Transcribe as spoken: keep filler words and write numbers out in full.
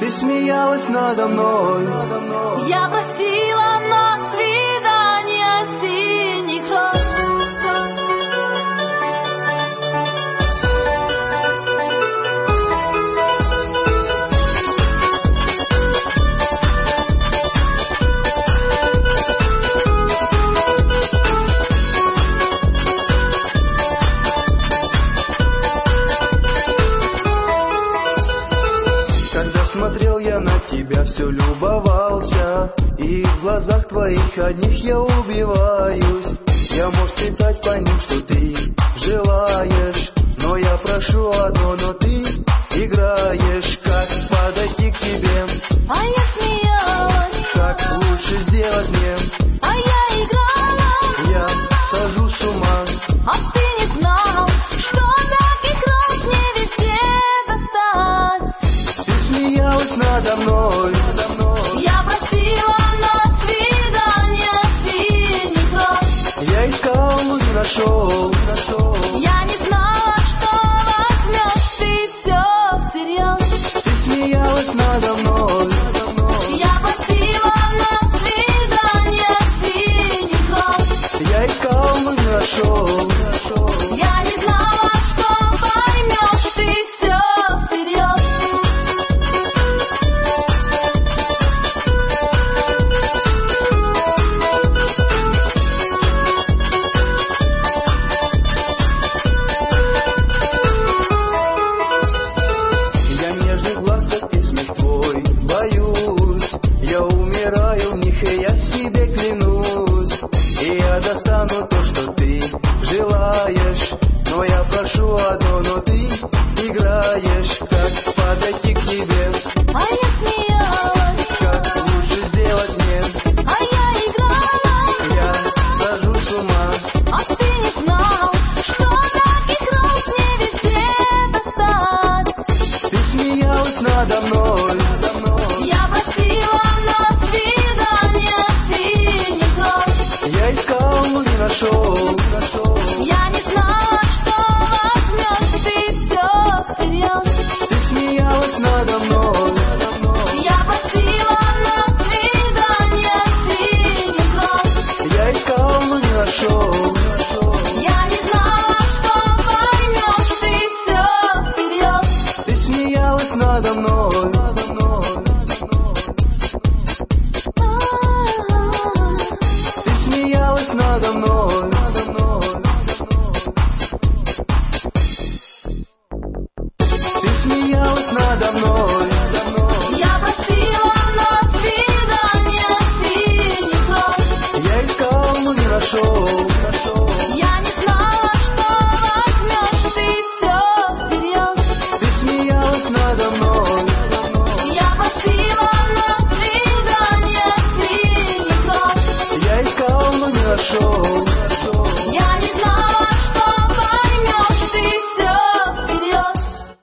Ты смеялась надо мной. Я просила на свидание синих роз. Смотрел я на тебя, все любовался, и в глазах твоих одних я убиваюсь. Я, может, летать по ним, что ты желаешь, но я прошу одно, но ты играешь. Как подойти к тебе? А я смеялась. Как лучше сделать мне? А я играла. Я схожу с ума. А ты не знал, что таких роз не везде достать. Смеялась надо мной. Я просила на свидание синих роз. Я искал, но не нашел. Я не знала, что возьмешь ты все всерьез. Ты смеялась надо мной. Я просила на свидание синих роз. Я искал, но не нашел. Я не знала, что поймешь ты все всерьез. Я умираю в них, и я себе клянусь. И я достану то, что ты желаешь. Но я прошу одно, но ты играешь. Как подойти к тебе? А я смеялась. Как лучше сделать мне? А я играла. Я схожу с ума. А ты не знал, что таких роз не везде достать. Ты смеялась надо мной. Я просила на свидание синих роз. Я искал, но не нашел. Я не знала, что возьмешь ты все всерьез. Ты смеялась надо мной. Я просила на свидание синих роз. Я искал, но не нашел. Я не знала, что поймешь ты все всерьез. Ты смеялась надо мной. Ты смеялась надо мной. Ты смеялась надо мной. Я просила на свидание синих роз. Я искал, но не нашел. Я не знала, что возьмешь ты все всерьез. Ты смеялась надо мной. Я просила на свидание синих роз. Я искал, но не нашел.